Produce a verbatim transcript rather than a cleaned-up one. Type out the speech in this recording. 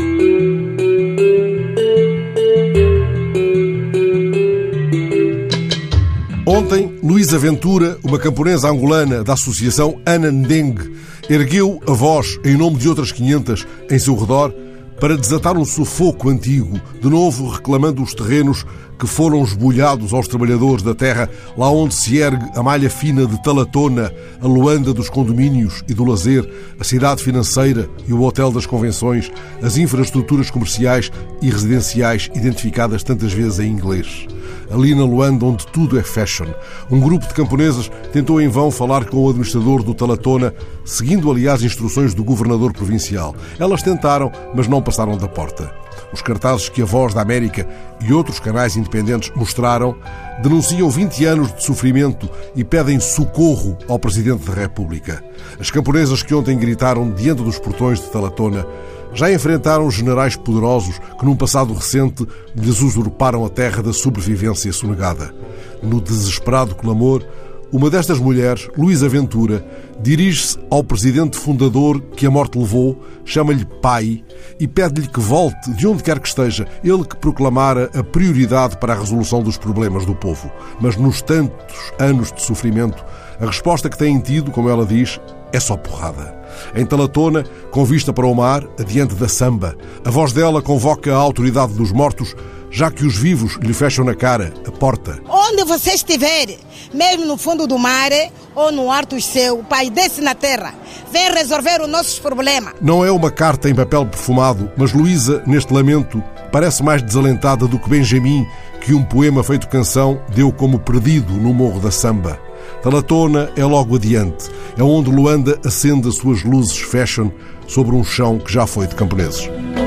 Ontem, Luísa Ventura, uma camponesa angolana da associação Ana Ndeng, ergueu a voz em nome de outras quinhentas em seu redor para desatar um sufoco antigo, de novo reclamando os terrenos que foram esbulhados aos trabalhadores da terra, lá onde se ergue a malha fina de Talatona, a Luanda dos condomínios e do lazer, a cidade financeira e o hotel das convenções, as infraestruturas comerciais e residenciais identificadas tantas vezes em inglês. Ali na Luanda, onde tudo é fashion, um grupo de camponesas tentou em vão falar com o administrador do Talatona, seguindo, aliás, instruções do governador provincial. Elas tentaram, mas não passaram da porta. Os cartazes que a Voz da América e outros canais independentes mostraram denunciam vinte anos de sofrimento e pedem socorro ao Presidente da República. As camponesas que ontem gritaram diante dos portões de Talatona já enfrentaram generais poderosos que, num passado recente, lhes usurparam a terra da sobrevivência sonegada. No desesperado clamor, uma destas mulheres, Luísa Ventura, dirige-se ao presidente fundador que a morte levou, chama-lhe pai e pede-lhe que volte de onde quer que esteja, ele que proclamara a prioridade para a resolução dos problemas do povo. Mas nos tantos anos de sofrimento, a resposta que têm tido, como ela diz, é só porrada. Em Talatona, com vista para o mar, adiante da samba, a voz dela convoca a autoridade dos mortos, já que os vivos lhe fecham na cara a porta. Onde você estiver, mesmo no fundo do mar ou no alto do céu, o Pai desce na terra, vem resolver os nossos problemas. Não é uma carta em papel perfumado, mas Luísa, neste lamento, parece mais desalentada do que Benjamin, que um poema feito canção deu como perdido no Morro da Samba. Talatona é logo adiante, é onde Luanda acende as suas luzes fashion sobre um chão que já foi de camponeses.